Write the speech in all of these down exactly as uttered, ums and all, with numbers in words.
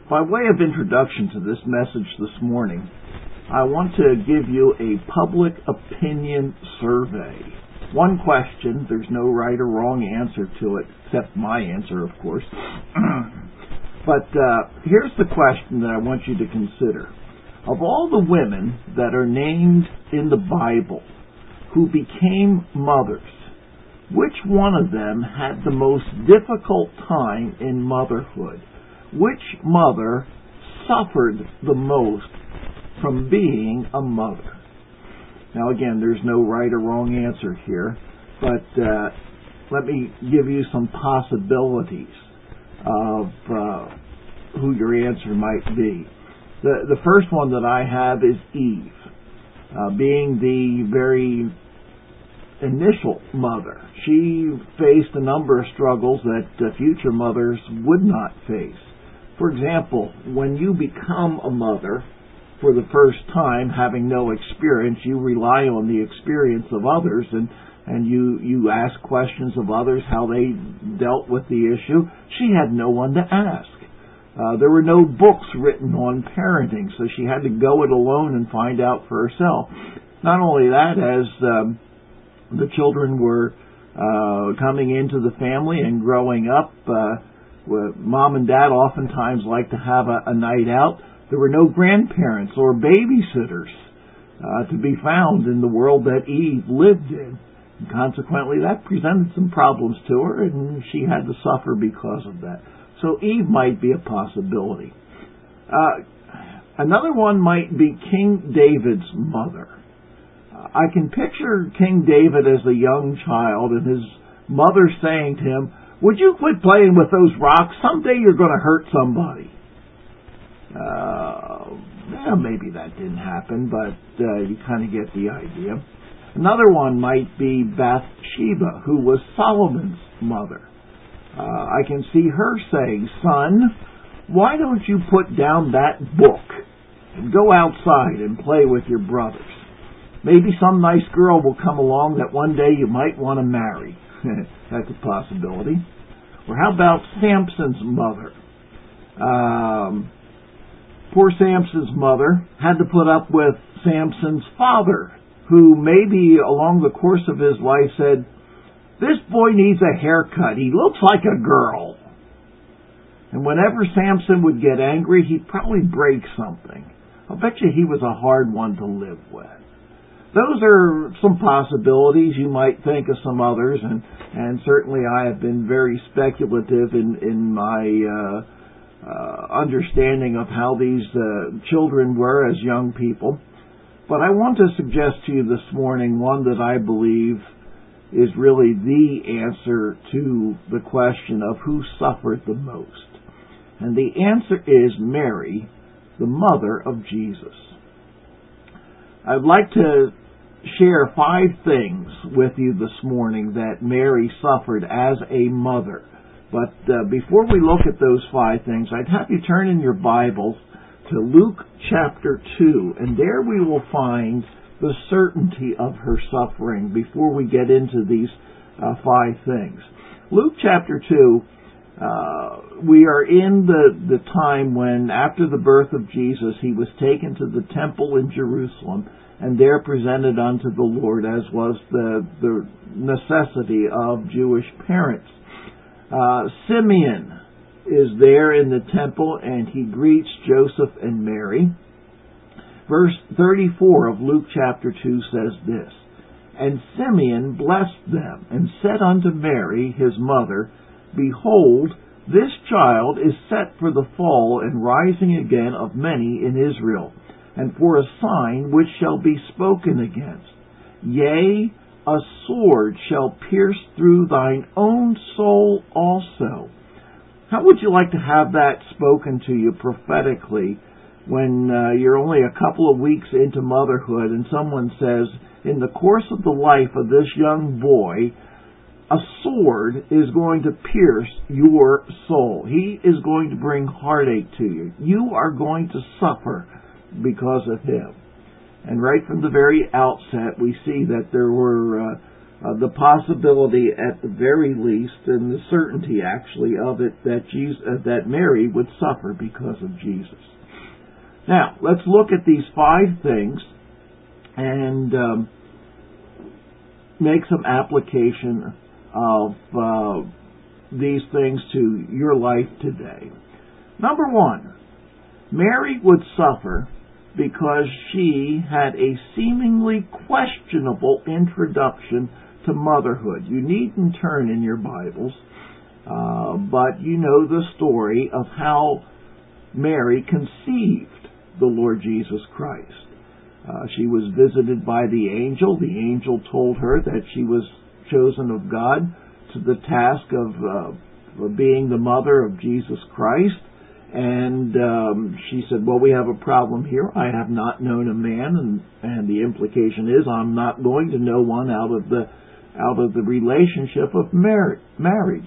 By way of introduction to this message this morning, I want to give you a public opinion survey. One question, there's no right or wrong answer to it, except my answer, of course. But uh, here's the question that I want you to consider. Of all the women that are named in the Bible who became mothers, which one of them had the most difficult time in motherhood? Which mother suffered the most from being a mother? Now again, there's no right or wrong answer here, but uh, let me give you some possibilities of uh, who your answer might be. The, the first one that I have is Eve, uh, being the very initial mother. She faced a number of struggles that uh, future mothers would not face. For example, when you become a mother for the first time, having no experience, you rely on the experience of others, and, and you, you ask questions of others, how they dealt with the issue. She had no one to ask. Uh, there were no books written on parenting, so she had to go it alone and find out for herself. Not only that, as um, the children were uh, coming into the family and growing up, uh, Mom and Dad oftentimes like to have a, a night out. There were no grandparents or babysitters uh, to be found in the world that Eve lived in. And consequently, that presented some problems to her, and she had to suffer because of that. So Eve might be a possibility. Uh, another one might be King David's mother. Uh, I can picture King David as a young child and his mother saying to him, "Would you quit playing with those rocks? Someday you're going to hurt somebody." Uh, well, maybe that didn't happen, but uh, you kind of get the idea. Another one might be Bathsheba, who was Solomon's mother. Uh, I can see her saying, "Son, why don't you put down that book and go outside and play with your brothers? Maybe some nice girl will come along that one day you might want to marry." That's a possibility. Or how about Samson's mother? Um, poor Samson's mother had to put up with Samson's father, who maybe along the course of his life said, "This boy needs a haircut. He looks like a girl." And whenever Samson would get angry, he'd probably break something. I'll bet you he was a hard one to live with. Those are some possibilities. You might think of some others, and, and certainly I have been very speculative in, in my uh, uh, understanding of how these uh, children were as young people. But I want to suggest to you this morning one that I believe is really the answer to the question of who suffered the most. And the answer is Mary, the mother of Jesus. I'd like to share five things with you this morning that Mary suffered as a mother. But uh, before we look at those five things, I'd have you turn in your Bibles to Luke chapter two, and there we will find the certainty of her suffering before we get into these uh, five things. Luke chapter two, uh, we are in the, the time when, after the birth of Jesus, he was taken to the temple in Jerusalem and there presented unto the Lord, as was the, the necessity of Jewish parents. Uh, Simeon is there in the temple, and he greets Joseph and Mary. Verse thirty-four of Luke chapter two says this, "And Simeon blessed them, and said unto Mary his mother, Behold, this child is set for the fall and rising again of many in Israel, and for a sign which shall be spoken against. Yea, a sword shall pierce through thine own soul also." How would you like to have that spoken to you prophetically when uh, you're only a couple of weeks into motherhood and someone says, in the course of the life of this young boy, a sword is going to pierce your soul. He is going to bring heartache to you. You are going to suffer because of him. And right from the very outset, we see that there were uh, uh, the possibility, at the very least, and the certainty actually of it, that Jesus, uh, that Mary would suffer because of Jesus. Now, let's look at these five things and um, make some application of uh, these things to your life today. Number one, Mary would suffer because she had a seemingly questionable introduction to motherhood. You needn't turn in your Bibles, uh, but you know the story of how Mary conceived the Lord Jesus Christ. Uh, she was visited by the angel. The angel told her that she was chosen of God to the task of, uh, of being the mother of Jesus Christ. And um, she said, well, we have a problem here. I have not known a man, and, and the implication is I'm not going to know one out of the out of the relationship of mar- marriage.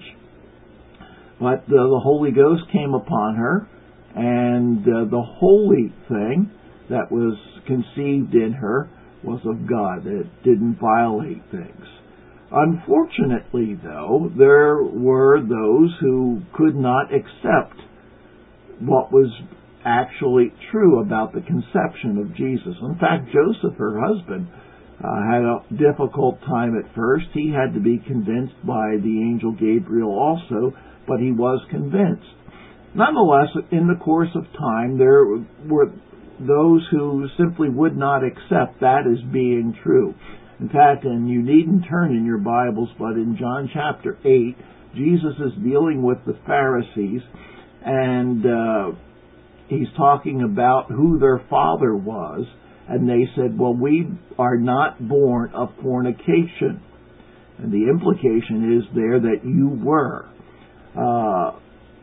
But uh, the Holy Ghost came upon her, and uh, the holy thing that was conceived in her was of God. It didn't violate things. Unfortunately, though, there were those who could not accept what was actually true about the conception of Jesus. In fact, Joseph, her husband, uh, had a difficult time at first. He had to be convinced by the angel Gabriel also, but he was convinced. Nonetheless, in the course of time, there were those who simply would not accept that as being true. In fact, and you needn't turn in your Bibles, but in John chapter eight, Jesus is dealing with the Pharisees, and uh, he's talking about who their father was, and they said, well, we are not born of fornication. And the implication is there that you were. Uh,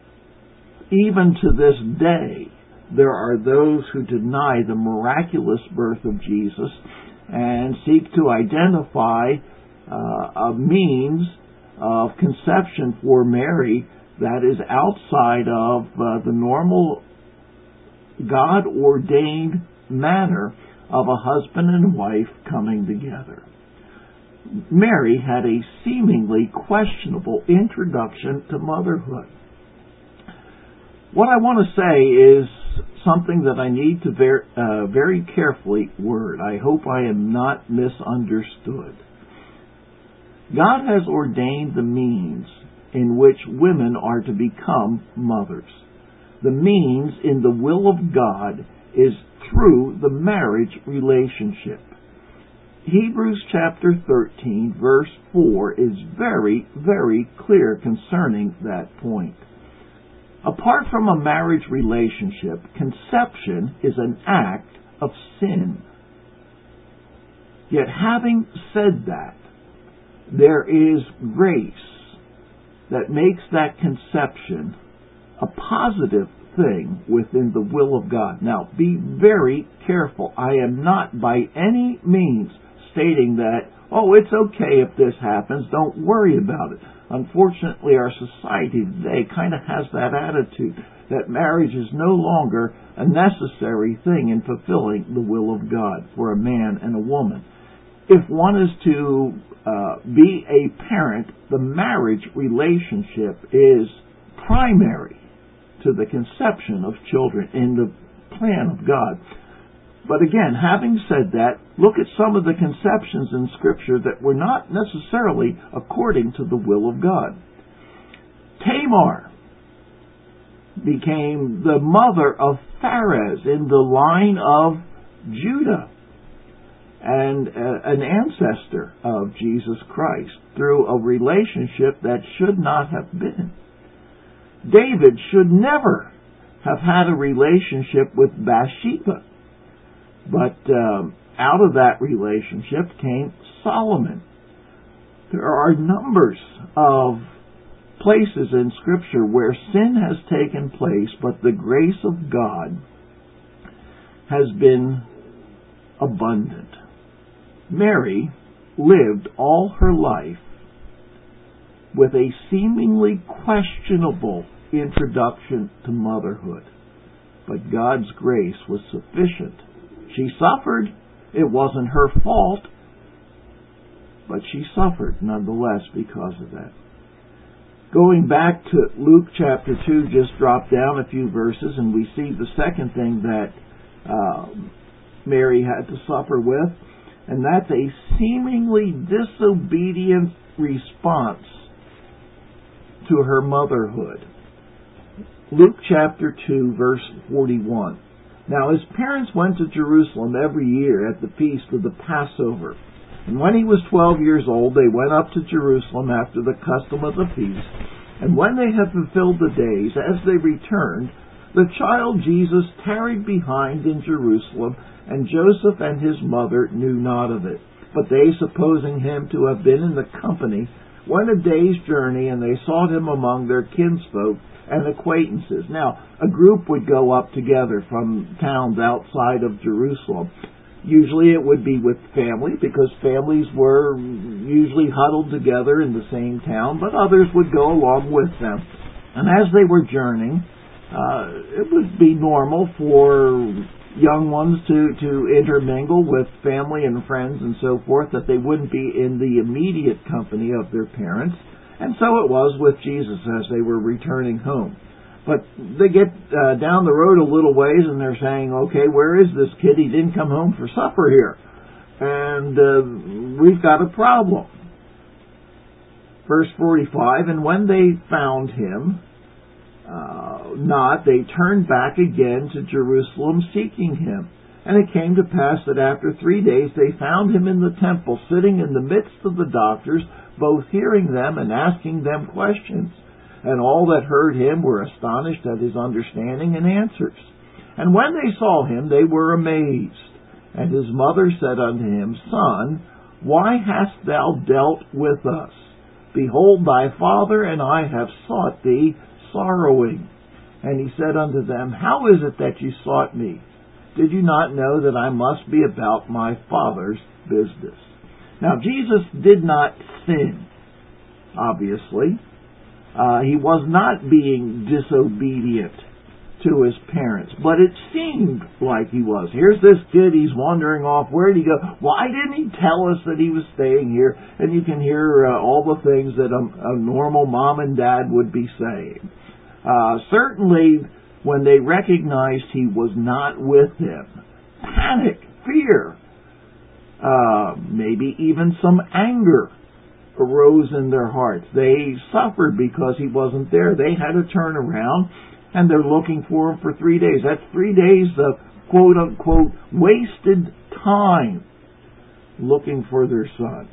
even to this day, there are those who deny the miraculous birth of Jesus and seek to identify uh, a means of conception for Mary that is outside of uh, the normal God-ordained manner of a husband and wife coming together. Mary had a seemingly questionable introduction to motherhood. What I want to say is something that I need to ver- uh, very carefully word. I hope I am not misunderstood. God has ordained the means in which women are to become mothers. The means in the will of God is through the marriage relationship. Hebrews chapter thirteen, verse four is very, very clear concerning that point. Apart from a marriage relationship, conception is an act of sin. Yet having said that, there is grace that makes that conception a positive thing within the will of God. Now, be very careful. I am not by any means stating that, oh, it's okay if this happens, don't worry about it. Unfortunately, our society today kind of has that attitude that marriage is no longer a necessary thing in fulfilling the will of God for a man and a woman. If one is to uh, be a parent, the marriage relationship is primary to the conception of children in the plan of God. But again, having said that, look at some of the conceptions in Scripture that were not necessarily according to the will of God. Tamar became the mother of Pharez in the line of Judah and uh, an ancestor of Jesus Christ through a relationship that should not have been. David should never have had a relationship with Bathsheba. But um, out of that relationship came Solomon. There are numbers of places in Scripture where sin has taken place, but the grace of God has been abundant. Mary lived all her life with a seemingly questionable introduction to motherhood, but God's grace was sufficient. She suffered. It wasn't her fault. but she suffered nonetheless because of that. Going back to Luke chapter two, just drop down a few verses, and we see the second thing that uh, Mary had to suffer with, and that's a seemingly disobedient response to her motherhood. Luke chapter two, verse forty-one. Now his parents went to Jerusalem every year at the feast of the Passover. And when he was twelve years old, they went up to Jerusalem after the custom of the feast. And when they had fulfilled the days, as they returned, the child Jesus tarried behind in Jerusalem, and Joseph and his mother knew not of it. But they, supposing him to have been in the company, went a day's journey, and they sought him among their kinsfolk and acquaintances. Now, a group would go up together from towns outside of Jerusalem. Usually it would be with family, because families were usually huddled together in the same town, but others would go along with them. And as they were journeying, uh, it would be normal for young ones to, to intermingle with family and friends and so forth, that they wouldn't be in the immediate company of their parents. And so it was with Jesus as they were returning home. But they get uh, down the road a little ways, and they're saying, okay, where is this kid? He didn't come home for supper here. And uh, we've got a problem. Verse forty-five, and when they found him uh, not, they turned back again to Jerusalem seeking him. And it came to pass that after three days they found him in the temple, sitting in the midst of the doctors, both hearing them and asking them questions. And all that heard him were astonished at his understanding and answers. And when they saw him, they were amazed. And his mother said unto him, Son, why hast thou dealt with us? Behold, thy father and I have sought thee, sorrowing. And he said unto them, How is it that ye sought me? Did you not know that I must be about my Father's business? Now, Jesus did not sin, obviously. Uh, he was not being disobedient to his parents, but it seemed like he was. Here's this kid, he's wandering off. Where did he go? Why didn't he tell us that he was staying here? And you can hear uh, all the things that a, a normal mom and dad would be saying. Uh, certainly, when they recognized he was not with them, panic, fear, uh, maybe even some anger arose in their hearts. They suffered because he wasn't there. They had to turn around, and they're looking for him for three days. That's three days of quote-unquote wasted time looking for their son.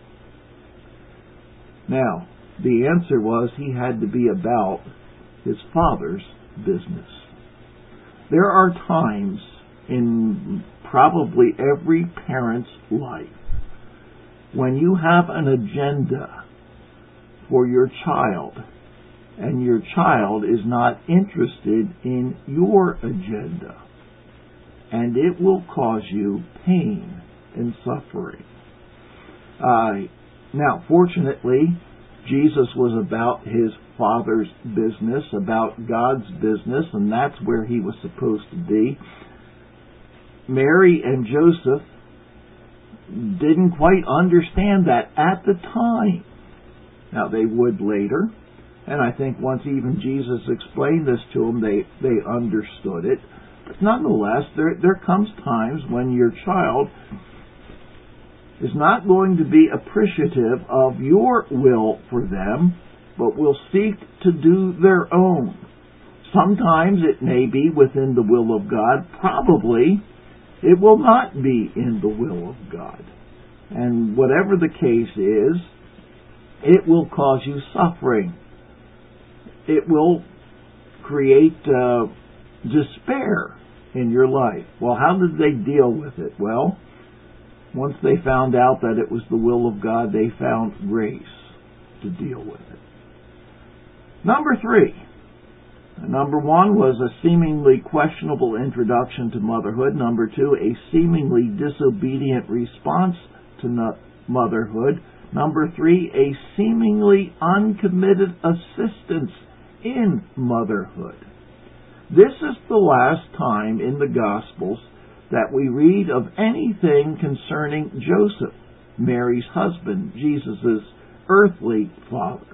Now, the answer was he had to be about his Father's business. There are times in probably every parent's life when you have an agenda for your child and your child is not interested in your agenda, and it will cause you pain and suffering. Uh, now, fortunately, Jesus was about his Father's business, about God's business, and that's where he was supposed to be. Mary and Joseph didn't quite understand that at the time. Now, they would later, and I think once even Jesus explained this to them, they, they understood it. But nonetheless, there, there comes times when your child is not going to be appreciative of your will for them, but will seek to do their own. Sometimes it may be within the will of God. Probably it will not be in the will of God. And whatever the case is, it will cause you suffering. It will create uh, despair in your life. Well, how did they deal with it? Well, once they found out that it was the will of God, they found grace to deal with it. Number three. Number one was a seemingly questionable introduction to motherhood. Number two, a seemingly disobedient response to motherhood. Number three, a seemingly uncommitted assistance in motherhood. This is the last time in the Gospels that we read of anything concerning Joseph. Mary's husband, Jesus' earthly father.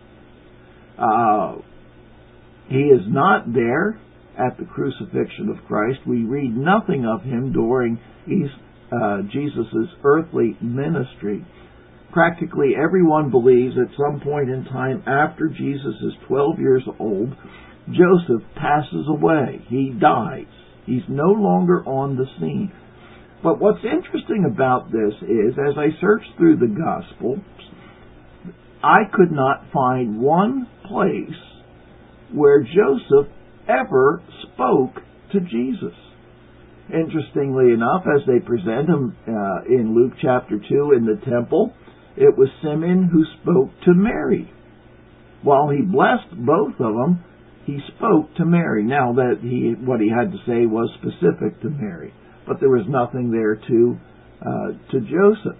Uh, he is not there at the crucifixion of Christ. We read nothing of him during uh, Jesus' earthly ministry. Practically everyone believes at some point in time after Jesus is twelve years old, Joseph passes away. He dies. He's no longer on the scene. But what's interesting about this is, as I searched through the Gospels, I could not find one place where Joseph ever spoke to Jesus. Interestingly enough, as they present him uh, in Luke chapter two in the temple, it was Simeon who spoke to Mary. While he blessed both of them, he spoke to Mary. Now, that he what he had to say was specific to Mary, but there was nothing there to uh, to Joseph.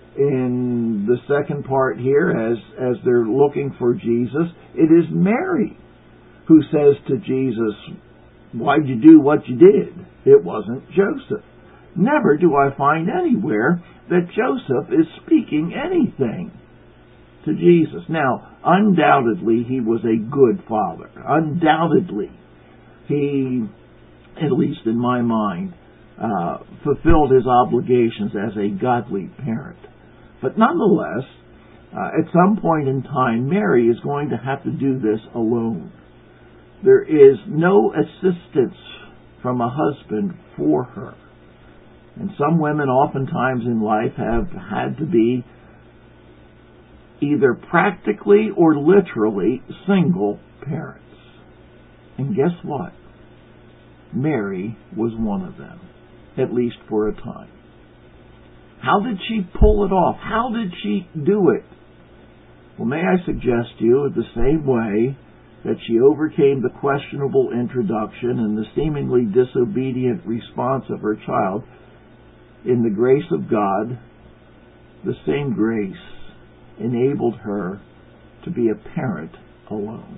In the second part here, as as they're looking for Jesus, it is Mary who says to Jesus, "Why'd you do what you did?" It wasn't Joseph. Never do I find anywhere that Joseph is speaking anything to Jesus. Now, undoubtedly, he was a good father. Undoubtedly, he, at least in my mind, uh, fulfilled his obligations as a godly parent. But nonetheless, uh, at some point in time, Mary is going to have to do this alone. There is no assistance from a husband for her. And some women oftentimes in life have had to be either practically or literally single parents. And guess what? Mary was one of them, at least for a time. How did she pull it off? How did she do it? Well, may I suggest to you, the same way that she overcame the questionable introduction and the seemingly disobedient response of her child, in the grace of God, the same grace enabled her to be a parent alone.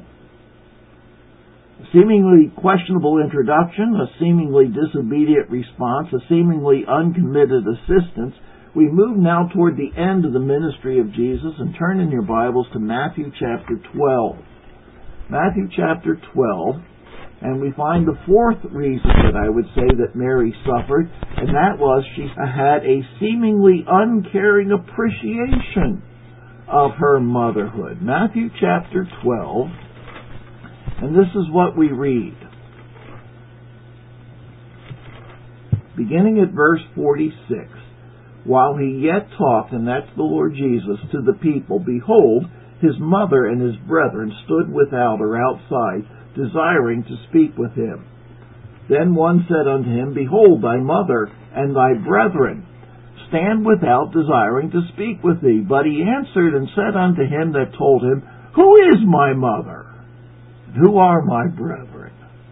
A seemingly questionable introduction, a seemingly disobedient response, a seemingly uncommitted assistance. We move now toward the end of the ministry of Jesus and turn in your Bibles to Matthew chapter twelve. Matthew chapter twelve, and we find the fourth reason that I would say that Mary suffered, and that was she had a seemingly uncaring appreciation of her motherhood. Matthew chapter twelve, and this is what we read. Beginning at verse forty-six, while he yet talked, and that's the Lord Jesus, to the people, behold, his mother and his brethren stood without or outside, desiring to speak with him. Then one said unto him, Behold, thy mother and thy brethren stand without, desiring to speak with thee. But he answered and said unto him that told him, Who is my mother? Who are my brethren?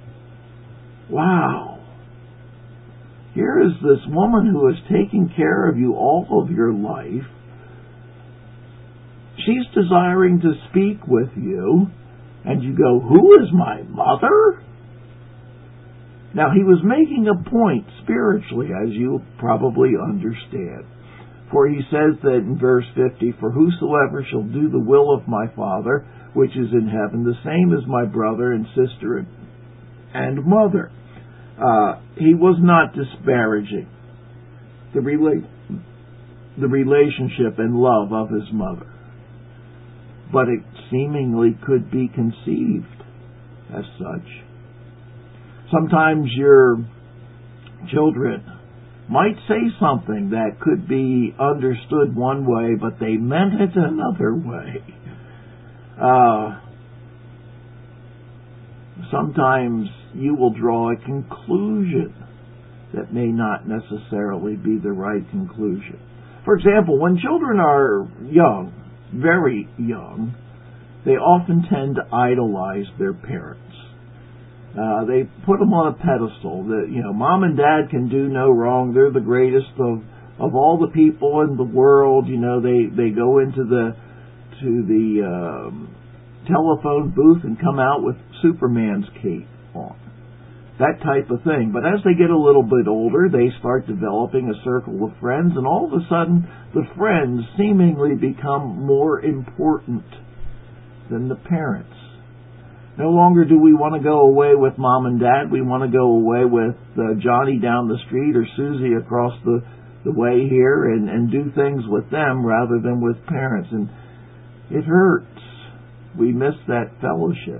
Wow. Here is this woman who is taking care of you all of your life. She's desiring to speak with you, and you go, Who is my mother? Now, he was making a point spiritually, as you probably understand. For he says that in verse fifty, For whosoever shall do the will of my Father, which is in heaven, the same is my brother and sister and mother. Uh, he was not disparaging the, rela- the relationship and love of his mother. But it seemingly could be conceived as such. Sometimes your children might say something that could be understood one way, but they meant it another way. Uh, sometimes you will draw a conclusion that may not necessarily be the right conclusion. For example, when children are young, very young, they often tend to idolize their parents. Uh, they put them on a pedestal. That, you know, mom and dad can do no wrong. They're the greatest of, of all the people in the world. You know, they, they go into the to the um, telephone booth and come out with Superman's cape on. that type of thing. But as they get a little bit older, they start developing a circle of friends, and all of a sudden, the friends seemingly become more important than the parents. No longer do we want to go away with mom and dad. We want to go away with uh, Johnny down the street or Susie across the, the way here and, and do things with them rather than with parents. And it hurts. We miss that fellowship.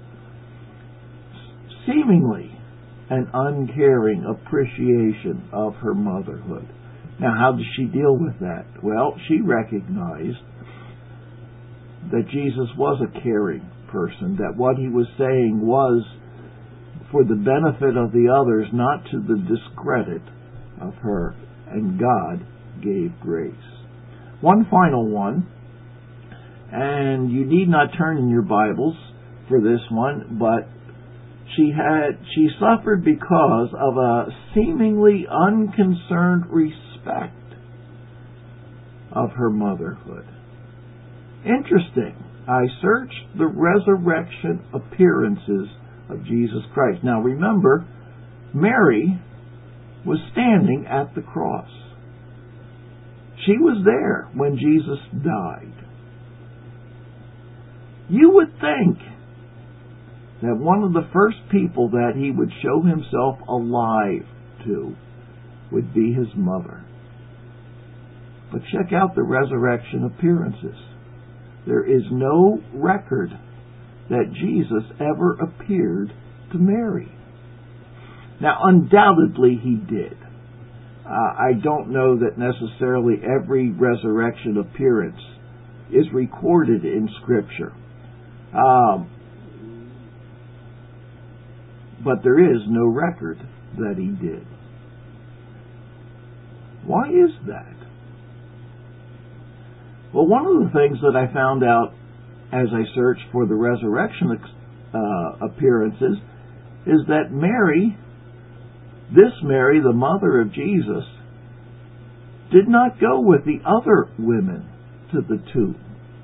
Seemingly an uncaring appreciation of her motherhood. Now, how does she deal with that? Well, she recognized that Jesus was a caring person, that what he was saying was for the benefit of the others, not to the discredit of her, and God gave grace. One final one, and you need not turn in your Bibles for this one, but she had she suffered because of a seemingly unconcerned respect of her motherhood. Interesting. I searched the resurrection appearances of Jesus Christ. Now remember, Mary was standing at the cross. She was there when Jesus died. You would think that one of the first people that he would show himself alive to would be his mother. But check out the resurrection appearances. There is no record that Jesus ever appeared to Mary. Now, undoubtedly he did. Uh, I don't know that necessarily every resurrection appearance is recorded in Scripture. Um, but there is no record that he did. Why is that? Well, one of the things that I found out as I searched for the resurrection uh, appearances is that Mary, this Mary, the mother of Jesus, did not go with the other women to the tomb.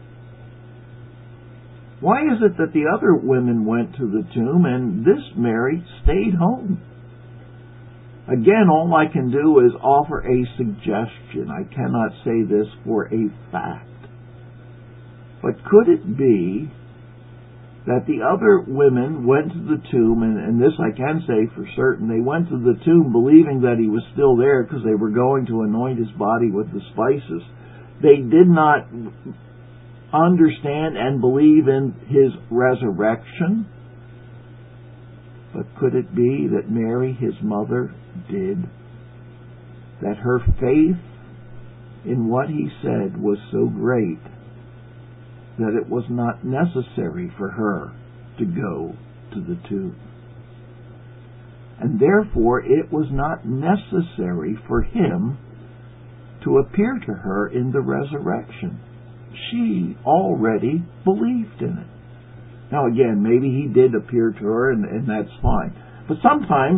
Why is it that the other women went to the tomb and this Mary stayed home? Again, all I can do is offer a suggestion. I cannot say this for a fact. But could it be that the other women went to the tomb, and, and this I can say for certain, they went to the tomb believing that he was still there because they were going to anoint his body with the spices. They did not understand and believe in his resurrection. But could it be that Mary, his mother, did? That her faith in what he said was so great that it was not necessary for her to go to the tomb. And therefore it was not necessary for him to appear to her in the resurrection. She already believed in it. Now again, maybe he did appear to her, and, and that's fine. But sometimes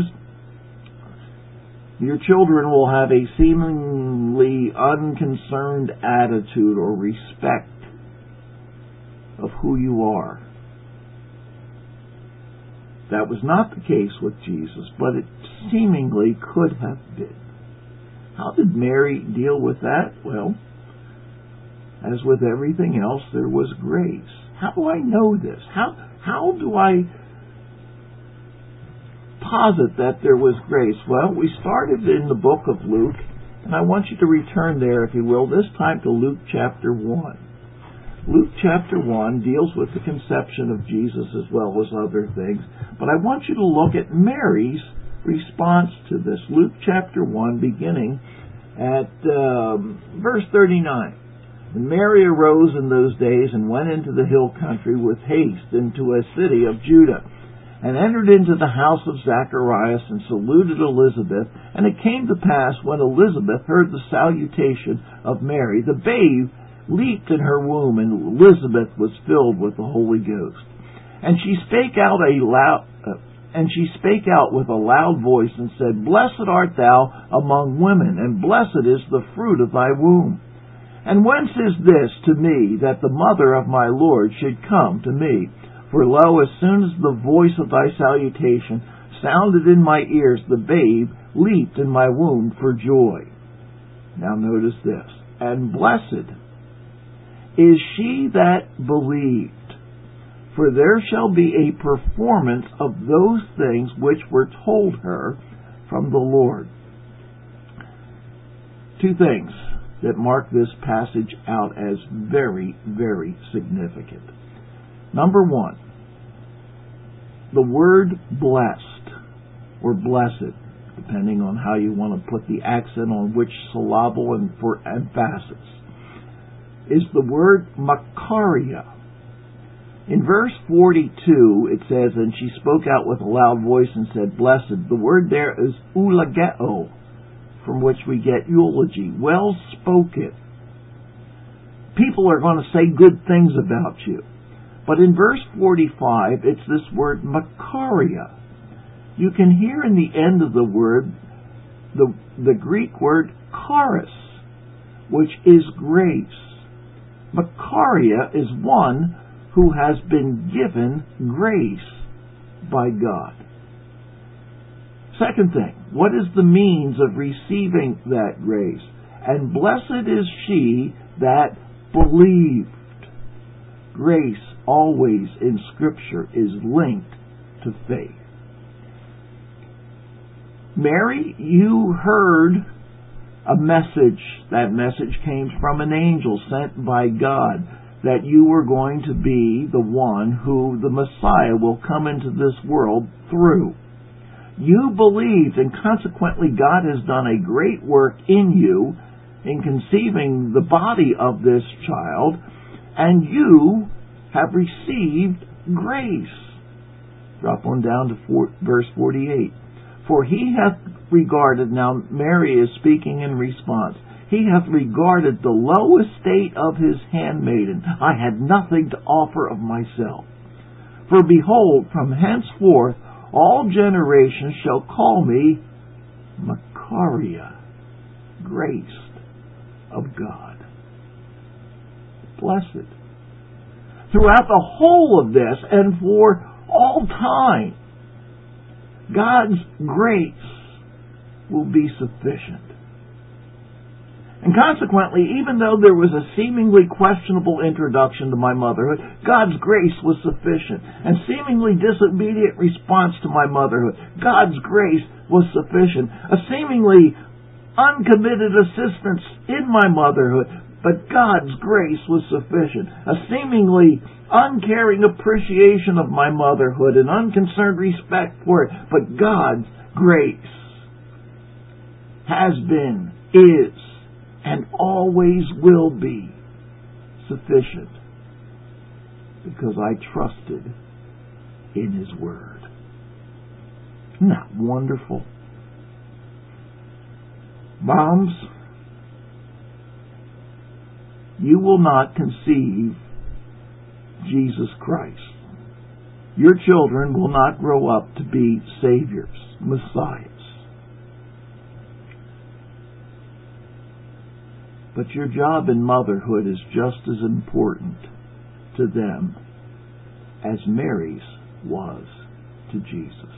your children will have a seemingly unconcerned attitude or respect of who you are. That was not the case with Jesus, but it seemingly could have been. How did Mary deal with that? Well, as with everything else, there was grace. How do I know this? How how do I posit that there was grace? Well, we started in the book of Luke, and I want you to return there, if you will, this time to Luke chapter one. Luke chapter one deals with the conception of Jesus as well as other things, but I want you to look at Mary's response to this. Luke chapter one, beginning at um, verse thirty-nine. And Mary arose in those days and went into the hill country with haste into a city of Judah, and entered into the house of Zacharias and saluted Elizabeth. And it came to pass, when Elizabeth heard the salutation of Mary, the babe leaped in her womb, and Elizabeth was filled with the Holy Ghost. And she spake out a loud, uh, and she spake out with a loud voice, and said, Blessed art thou among women, and blessed is the fruit of thy womb. And whence is this to me, that the mother of my Lord should come to me? For lo, as soon as the voice of thy salutation sounded in my ears. The babe leaped in my womb for joy. Now notice this. And blessed is she that believed, for there shall be a performance of those things which were told her from the Lord. Two things that mark this passage out as very, very significant. Number one, the word blessed, or blessed, depending on how you want to put the accent on which syllable and for emphasis, is the word Makaria. In verse forty-two, it says, and she spoke out with a loud voice and said, blessed. The word there is eulogeo, from which we get eulogy, well spoken. People are going to say good things about you. But in verse forty-five, it's this word Makaria. You can hear in the end of the word the, the Greek word charis, which is grace. Makaria is one who has been given grace by God. Second thing, what is the means of receiving that grace? And blessed is she that believed. Grace always in Scripture is linked to faith. Mary, you heard a message. That message came from an angel sent by God, that you were going to be the one who the Messiah will come into this world through. You believed, and consequently God has done a great work in you in conceiving the body of this child, and you have received grace. Drop on down to four, verse forty-eight. For he hath regarded, now Mary is speaking in response, he hath regarded the low estate of his handmaiden. I had nothing to offer of myself. For behold, from henceforth all generations shall call me Makaria, graced of God. Blessed. Throughout the whole of this, and for all time, God's grace will be sufficient. And consequently, even though there was a seemingly questionable introduction to my motherhood, God's grace was sufficient. And seemingly disobedient response to my motherhood, God's grace was sufficient. A seemingly uncommitted assistance in my motherhood, but God's grace was sufficient. A seemingly uncaring appreciation of my motherhood and unconcerned respect for it, but God's grace has been, is, and always will be sufficient, because I trusted in His Word. Isn't that wonderful? Moms, you will not conceive Jesus Christ. Your children will not grow up to be Saviors, Messiahs. But your job in motherhood is just as important to them as Mary's was to Jesus.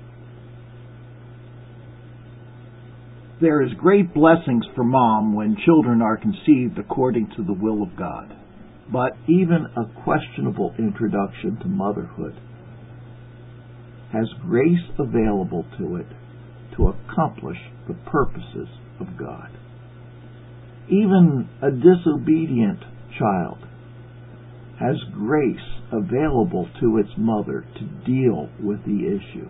There is great blessings for mom when children are conceived according to the will of God. But even a questionable introduction to motherhood has grace available to it to accomplish the purposes of God. Even a disobedient child has grace available to its mother to deal with the issue.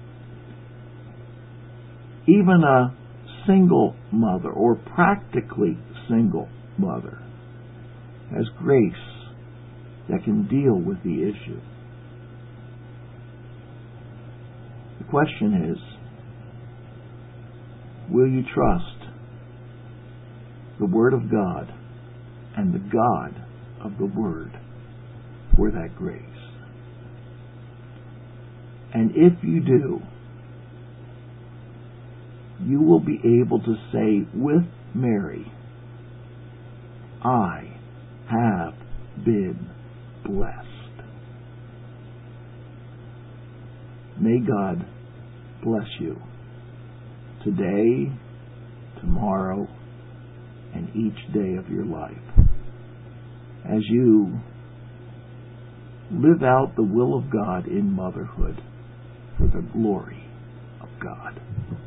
Even a single mother, or practically single mother, has grace that can deal with the issue. The question is, will you trust the Word of God and the God of the Word for that grace? And if you do, you will be able to say with Mary, I have been blessed. May God bless you today, tomorrow, and each day of your life as you live out the will of God in motherhood for the glory of God.